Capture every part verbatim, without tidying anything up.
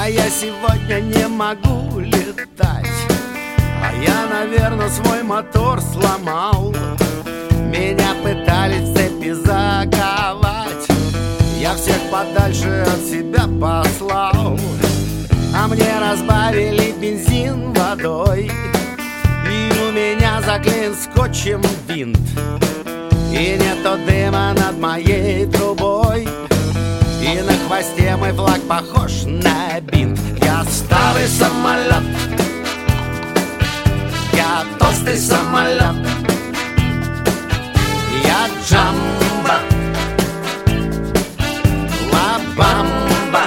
я сегодня не могу летать, а я, наверное, свой мотор сломал. Меня пытались в цепи заковать, я всех подальше от себя послал. А мне разбавили бензин водой, и у меня заклеен скотчем винт. И нету дыма над моей трубой, и на хвосте мой флаг похож на бинт. Я старый самолет, я толстый самолет, я Джамбо, Ла-Бамба.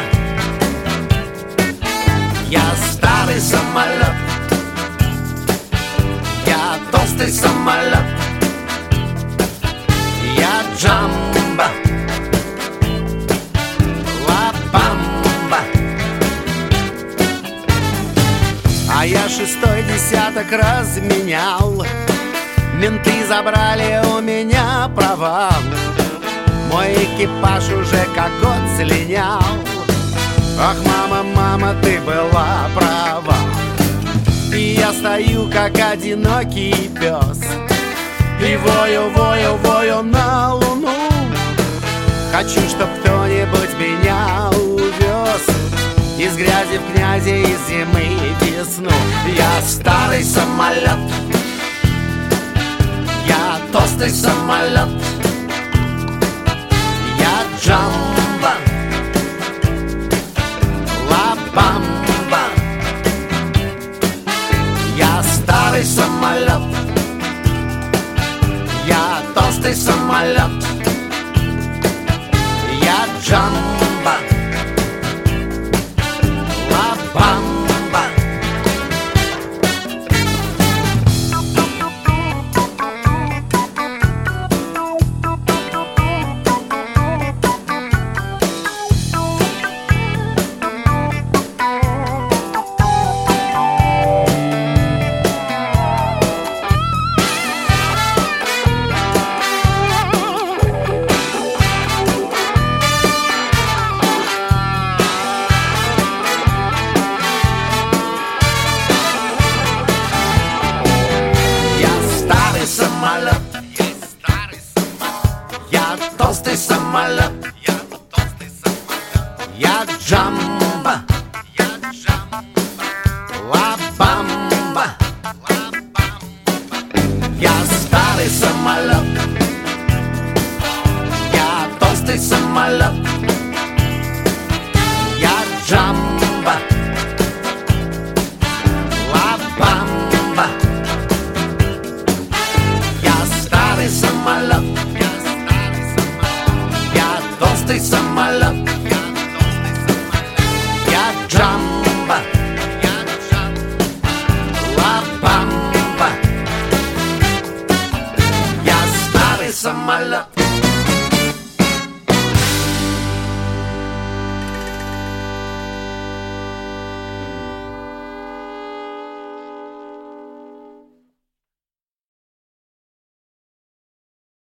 Я старый самолет, я толстый самолет, я Джамбо, Ла-Бамба. А я шестой десяток разменял, менты забрали у меня права. Мой экипаж уже как год слинял. Ах, мама, мама, ты была права. И я стою, как одинокий пес, и вою, вою, вою на луну. Хочу, чтоб кто-нибудь меня увез из грязи в князи, из зимы в весну. Я старый самолет, я толстый самолет, я Джамбо, Ла-Бамба. Я старый самолет, я толстый самолет, я Джамбо, Ла-Бамба. Самолет, я толстый самолет, я Джамбо, Ла-Бамба. Я старый самолет, я толстый самолет, я Джамбо, Ла-Бамба. Самолет, я толстый самолет, я Джамбо, Ла-Бамба. Я старый самолет.